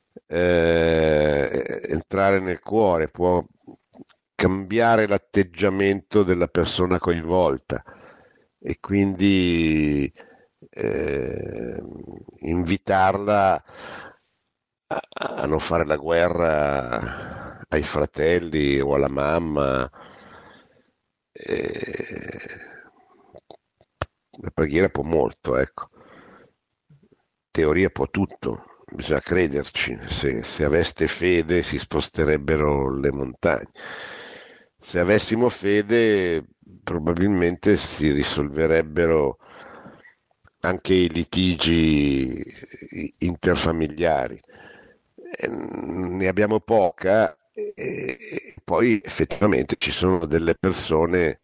eh, entrare nel cuore, può cambiare l'atteggiamento della persona coinvolta e quindi eh, invitarla a, a non fare la guerra ai fratelli o alla mamma. Eh, la preghiera può molto, ecco. Teoria può tutto, bisogna crederci. Se, se aveste fede si sposterebbero le montagne. Se avessimo fede probabilmente si risolverebbero anche i litigi interfamiliari. Eh, Ne abbiamo poca e e poi effettivamente ci sono delle persone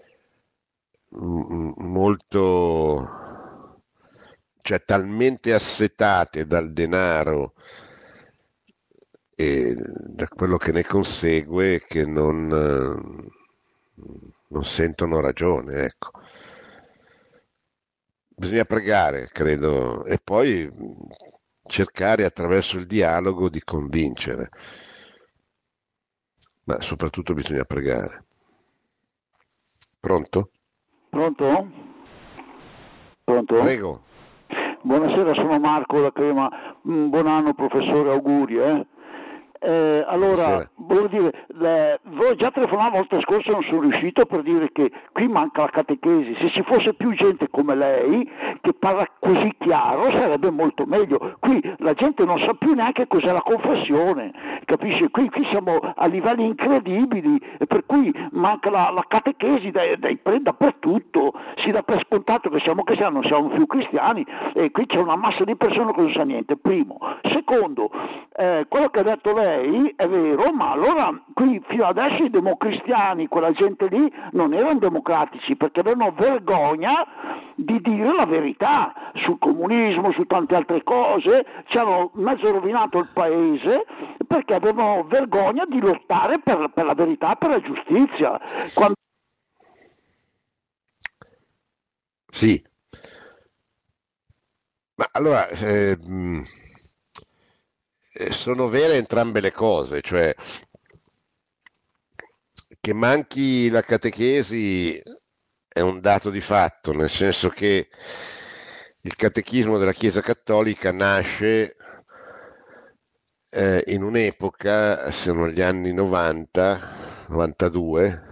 m- molto, cioè talmente assetate dal denaro e da quello che ne consegue che non, eh, non sentono ragione, ecco. Bisogna pregare, credo, e poi cercare attraverso il dialogo di convincere, ma soprattutto bisogna pregare. Pronto? Pronto? Pronto? Prego. Buonasera, sono Marco da Crema. Mm, Buon anno professore, auguri. Eh? Eh, allora, Buonasera. volevo dire, le, voi già telefonavo la volta scorsa, non sono riuscito per dire che qui manca la catechesi. Se ci fosse più gente come lei che parla così chiaro sarebbe molto meglio. Qui la gente non sa più neanche cos'è la confessione, capisci? Qui, qui siamo a livelli incredibili, e per cui manca la, la catechesi dai, dai, dappertutto. Si dà per scontato che siamo cristiani, non siamo più cristiani, e qui c'è una massa di persone che non sa niente. Primo. Secondo, eh, quello che ha detto lei è vero, ma allora qui fino adesso i democristiani, quella gente lì, non erano democratici perché avevano vergogna di dire la verità sul comunismo, su tante altre cose, ci hanno mezzo rovinato il paese perché avevano vergogna di lottare per, per la verità, per la giustizia. Quando... Sì, ma allora eh, mh, eh, sono vere entrambe le cose, cioè che manchi la catechesi è un dato di fatto, nel senso che il catechismo della Chiesa Cattolica nasce eh, in un'epoca, sono gli anni novanta, novantadue,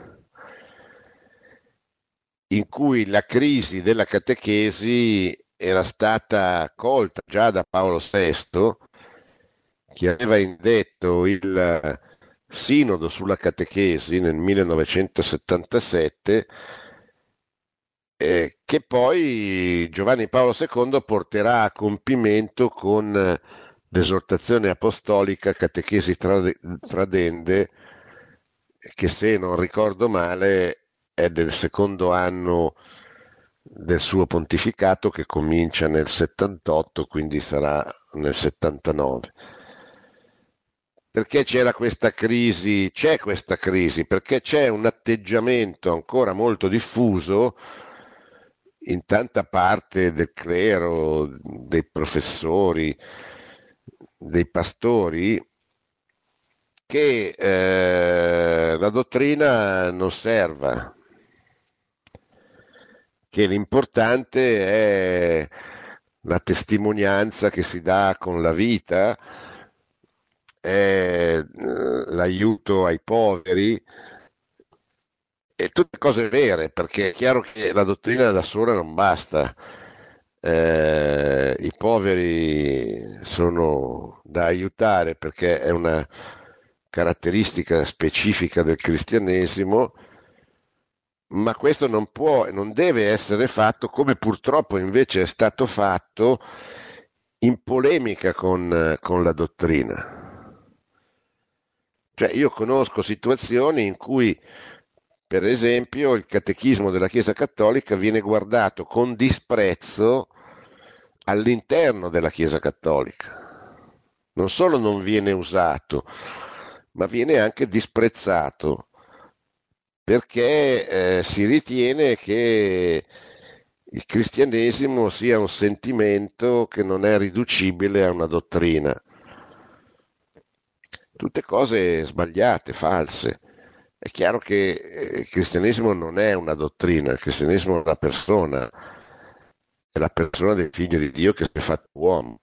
in cui la crisi della catechesi era stata colta già da Paolo sesto, che aveva indetto il Sinodo sulla catechesi nel millenovecentosettantasette, eh, che poi Giovanni Paolo secondo porterà a compimento con l'esortazione apostolica Catechesi Tradende, che se non ricordo male è del secondo anno del suo pontificato, che comincia nel settantotto, quindi sarà nel settantanove. Perché c'era questa crisi? C'è questa crisi perché c'è un atteggiamento ancora molto diffuso in tanta parte del clero, dei professori, dei pastori, che eh, la dottrina non serva, che l'importante è la testimonianza che si dà con la vita, è l'aiuto ai poveri, e tutte cose vere, perché è chiaro che la dottrina da sola non basta. Eh, i poveri sono da aiutare perché è una caratteristica specifica del cristianesimo, ma questo non può e non deve essere fatto, come purtroppo invece è stato fatto, in polemica con, con la dottrina. Cioè, io conosco situazioni in cui, per esempio, il catechismo della Chiesa Cattolica viene guardato con disprezzo all'interno della Chiesa Cattolica. Non solo non viene usato, ma viene anche disprezzato, perché eh, si ritiene che il cristianesimo sia un sentimento che non è riducibile a una dottrina. Tutte cose sbagliate, false. È chiaro che il cristianesimo non è una dottrina, il cristianesimo è una persona, è la persona del figlio di Dio che si è fatto uomo.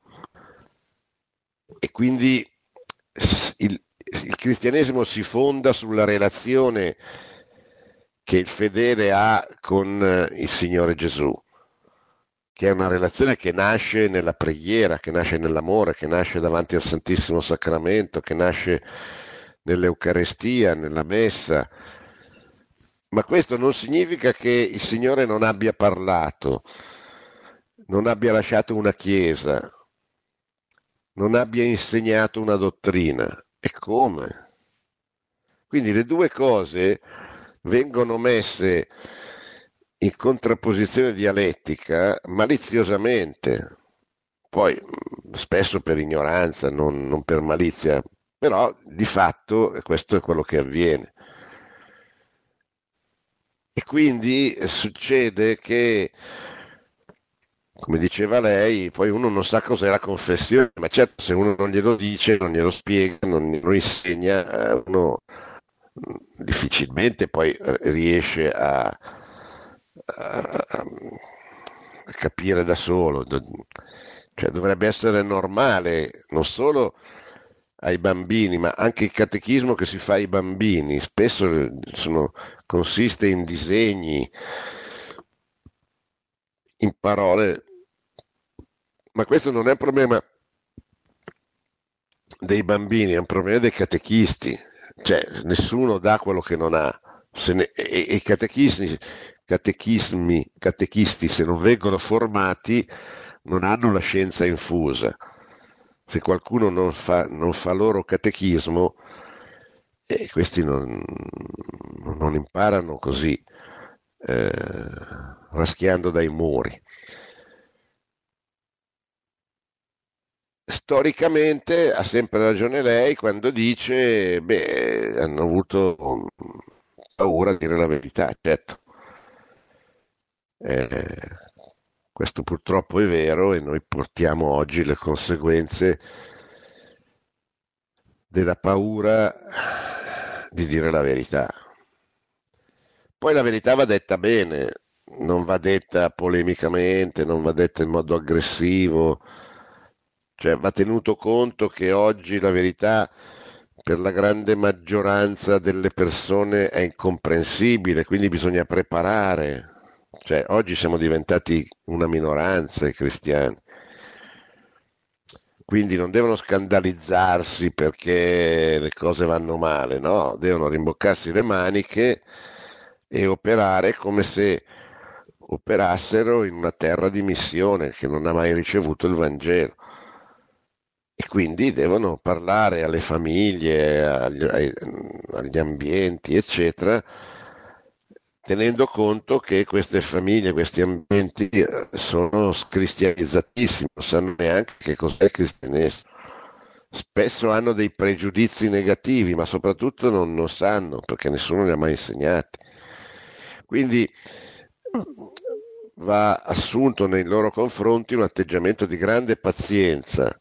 E quindi il, il cristianesimo si fonda sulla relazione che il fedele ha con il Signore Gesù, che è una relazione che nasce nella preghiera, che nasce nell'amore, che nasce davanti al Santissimo Sacramento, che nasce nell'Eucarestia, nella Messa. Ma questo non significa che il Signore non abbia parlato, non abbia lasciato una Chiesa, non abbia insegnato una dottrina. E come? Quindi le due cose vengono messe in contrapposizione dialettica maliziosamente, poi spesso per ignoranza, non, non per malizia, però di fatto questo è quello che avviene. E quindi succede che, come diceva lei, poi uno non sa cos'è la confessione, ma certo se uno non glielo dice, non glielo spiega, non glielo insegna, uno difficilmente poi riesce a, a, a capire da solo. Cioè dovrebbe essere normale, non solo ai bambini, ma anche il catechismo che si fa ai bambini, spesso sono, consiste in disegni, in parole, ma questo non è un problema dei bambini, è un problema dei catechisti, cioè nessuno dà quello che non ha. Se ne, e, e i catechismi, catechismi, catechisti, se non vengono formati, non hanno la scienza infusa. Se qualcuno non fa, non fa loro catechismo, eh, questi non, non imparano così, eh, raschiando dai muri. Storicamente ha sempre ragione lei quando dice, beh, hanno avuto paura di dire la verità, certo. Eh, questo purtroppo è vero e noi portiamo oggi le conseguenze della paura di dire la verità. Poi la verità va detta bene, non va detta polemicamente, non va detta in modo aggressivo, cioè va tenuto conto che oggi la verità per la grande maggioranza delle persone è incomprensibile, quindi bisogna preparare. Cioè, oggi siamo diventati una minoranza i cristiani, quindi non devono scandalizzarsi perché le cose vanno male, no, devono rimboccarsi le maniche e operare come se operassero in una terra di missione che non ha mai ricevuto il Vangelo. E quindi devono parlare alle famiglie, agli, ai, agli ambienti, eccetera, tenendo conto che queste famiglie, questi ambienti sono scristianizzatissimi, non sanno neanche che cos'è il cristianesimo. Spesso hanno dei pregiudizi negativi, ma soprattutto non, non sanno, perché nessuno li ha mai insegnati. Quindi va assunto nei loro confronti un atteggiamento di grande pazienza.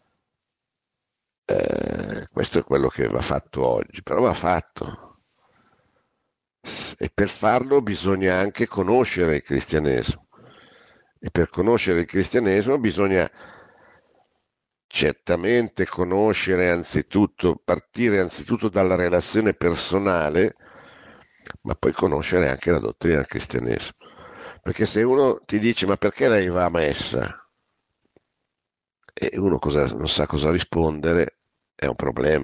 Eh, questo è quello che va fatto oggi, però va fatto. E per farlo bisogna anche conoscere il cristianesimo. E per conoscere il cristianesimo bisogna certamente conoscere anzitutto, partire anzitutto dalla relazione personale cattolica, ma puoi conoscere anche la dottrina del cristianesimo. Perché se uno ti dice ma perché lei va a messa? E uno cosa, non sa cosa rispondere, è un problema.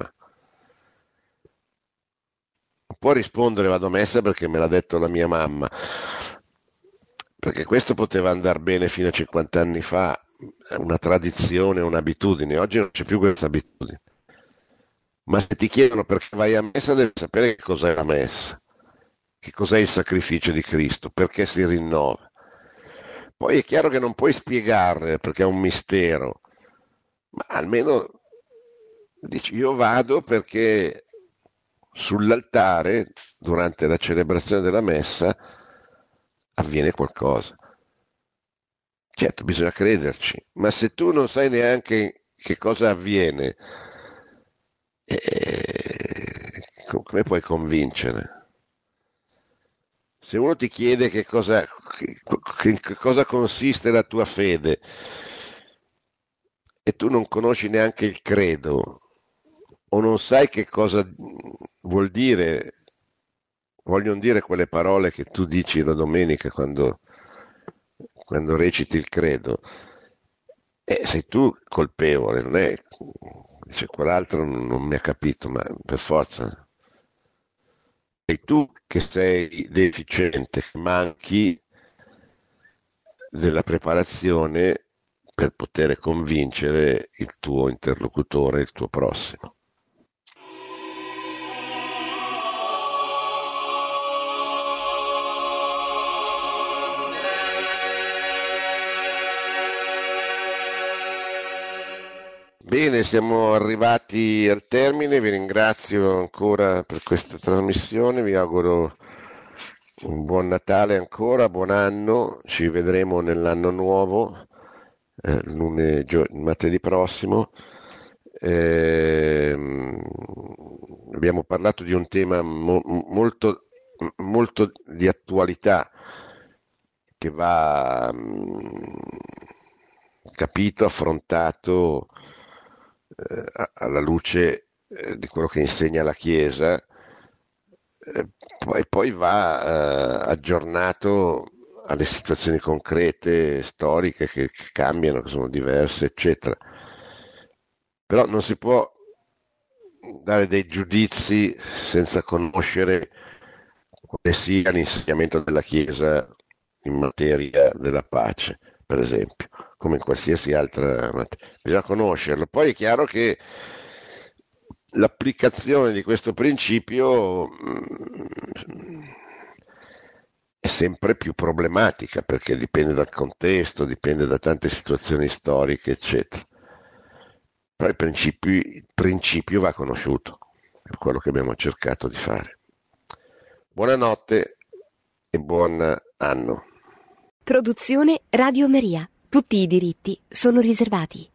Non può rispondere vado a messa perché me l'ha detto la mia mamma, perché questo poteva andare bene fino a cinquanta anni fa, è una tradizione, un'abitudine. Oggi non c'è più questa abitudine. Ma se ti chiedono perché vai a messa, devi sapere che cos'è la messa, che cos'è il sacrificio di Cristo, perché si rinnova. Poi è chiaro che non puoi spiegarle perché è un mistero, ma almeno dici io vado perché sull'altare, durante la celebrazione della messa, avviene qualcosa. Certo, bisogna crederci, ma se tu non sai neanche che cosa avviene, eh, come puoi convincere? Se uno ti chiede che cosa, che, che cosa consiste la tua fede e tu non conosci neanche il credo o non sai che cosa vuol dire, vogliono dire quelle parole che tu dici la domenica quando, quando reciti il credo, eh, sei tu colpevole, non è, dice quell'altro non, non mi ha capito, ma per forza sei tu che sei deficiente, che manchi della preparazione per poter convincere il tuo interlocutore, il tuo prossimo. Bene, siamo arrivati al termine, vi ringrazio ancora per questa trasmissione, vi auguro un buon Natale ancora, buon anno, ci vedremo nell'anno nuovo, eh, lunedì, martedì prossimo. Eh, abbiamo parlato di un tema mo- molto, molto di attualità che va mh, capito, affrontato eh, alla luce eh, di quello che insegna la Chiesa, eh, poi, poi va eh, aggiornato alle situazioni concrete, storiche che, che cambiano, che sono diverse, eccetera. Però non si può dare dei giudizi senza conoscere quale sia l'insegnamento della Chiesa in materia della pace, per esempio, come in qualsiasi altra materia. Bisogna conoscerlo. Poi è chiaro che l'applicazione di questo principio mh, è sempre più problematica perché dipende dal contesto, dipende da tante situazioni storiche, eccetera. Però il principio, il principio va conosciuto, è quello che abbiamo cercato di fare. Buonanotte e buon anno. Produzione Radio Maria. Tutti i diritti sono riservati.